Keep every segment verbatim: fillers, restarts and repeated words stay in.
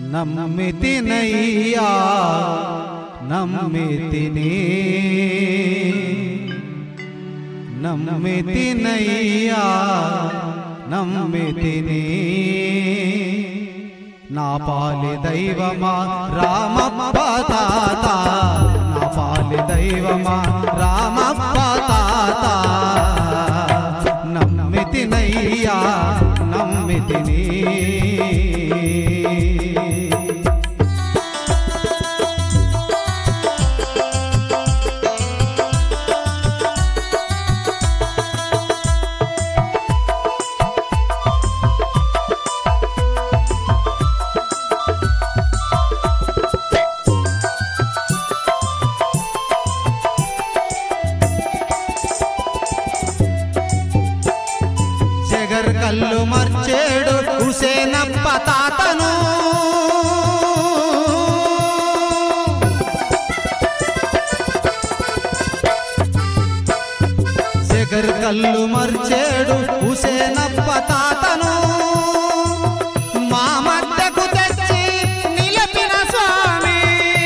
నమ్మితినయ్యా నమ్మితిని నమ్మితినయ్యా నమ్మితిని నా పాలి దైవమా రామప్ప తాత నా పాలి దైవమా రామప్ప తాత నమ్మితినయ్యా నమ్మితిని కల్లు మర్చేడు హుసేనప్ప తాతను శగర్ కల్లు మర్చేడు హుసేనప్ప తాతను మా మధ్యకు తెచ్చి నిలపిన స్వామి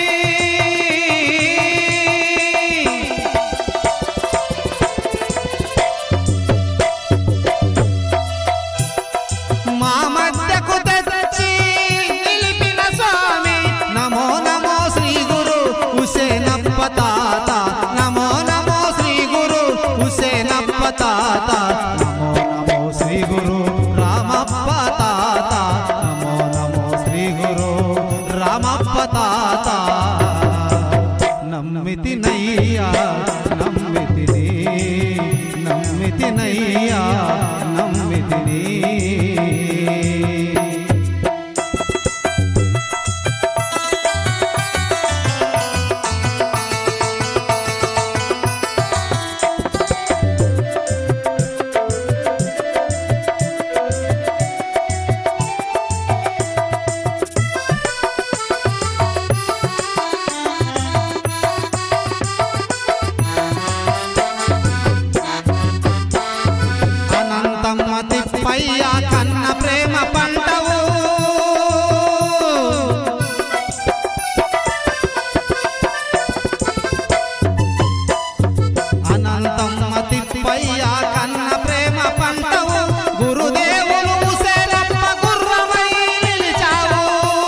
మా మధ్యకు తెచ్చి నిలిపిన స్వామి నమో నమో శ్రీ గురు హుసేనప్ప తాత నమో నమో శ్రీ గురు హుసేనప్ప తాత నమో నమో శ్రీ గురు రామప్ప తాత నమో నమో శ్రీ గురు రామప్ప తాత నమ్మితినయ్యా నమ్మితిని నమ్మితినయ్యా నమ్మితిని తిప్పయ్యా కన్న ప్రేమ పంటవు అనంతమ్మ తిప్పయ్యా కన్న ప్రేమ పంటవు గురుదేవులు హుసేనప్ప గుర్రమై నిలిచావు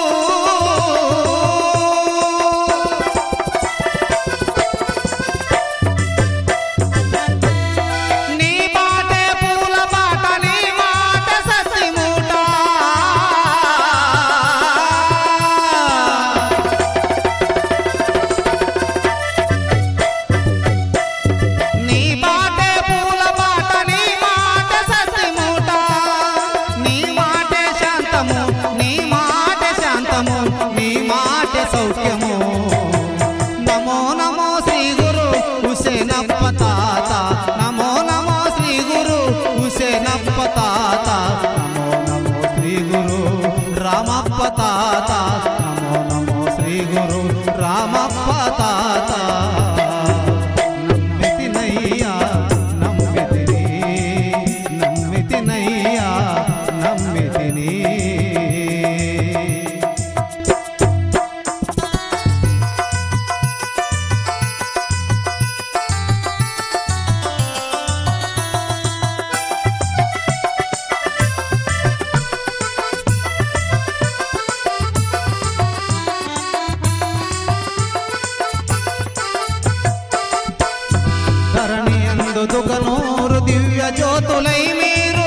నీ బాటే పూల బాట నీ మాట సత్తి మూట నీ బాటే పూల బాట నీ మాట సత్తి మూట నీ మాటే శాంతము నీ మాట శాంతము నీ మాట సౌఖ్యము నమో నమో శ్రీ గురు హుసేనప్ప తాత నమో నమో శ్రీ గురు హుసేనప్ప తాత నమో నమో శ్రీ గురు రామప్ప తాత నమో నమో శ్రీ గురు రామప్ప తాత నమ్మితినయ్యా నమ్మితిని నమ్మితినయ్యా నమ్మితిని ధరణి అందు దుగనూరు దివ్య జ్యోతులై మీరు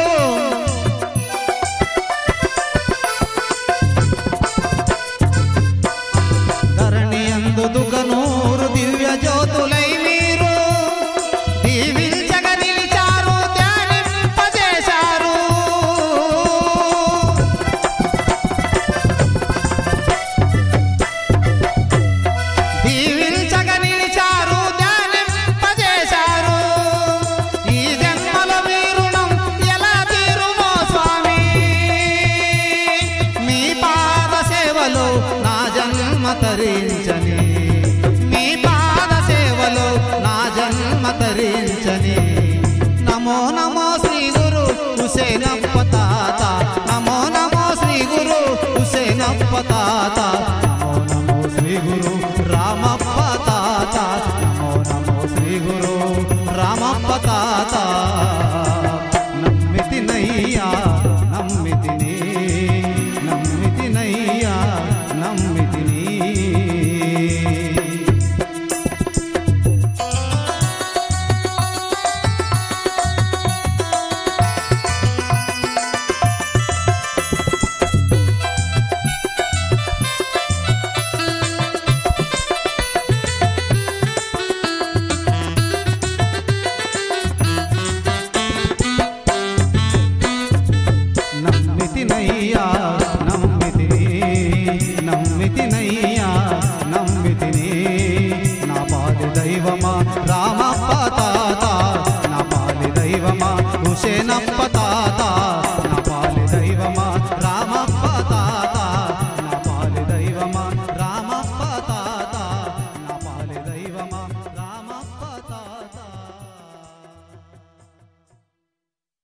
ధరణి అందు దుగనూరు దివ్య జ్యోతులై మీరు దీవించగ నిలిచారు ధ్యానింపజేశారు దీవించగ నిలిచారు ధ్యానింపజేశారు ఈ జన్మలో మీ రుణం ఎలా తీరునో స్వామి మీ పాద సేవలో నా జన్మ తరించని మీ పాద సేవలో నా జన్మ తరించని నమో నమో శ్రీ గురు హుసేనప్ప తాత నమో నమో శ్రీ గురు హుసేనప్ప తాత నమో నమో శ్రీ గురు రామప్ప తాత నమో నమో శ్రీ గురు రామప్ప తాత నమ్మితినయ్యా నమ్మితిని నమ్మితినయ్యా నమ్మితిని నమ్మితినయ్యా నమ్మితిని నమ్మితినయ్యా నమ్మితిని నా పాలి దైవమా రామప్ప తాత నా పాలి దైవమా హుసేనప్ప తాత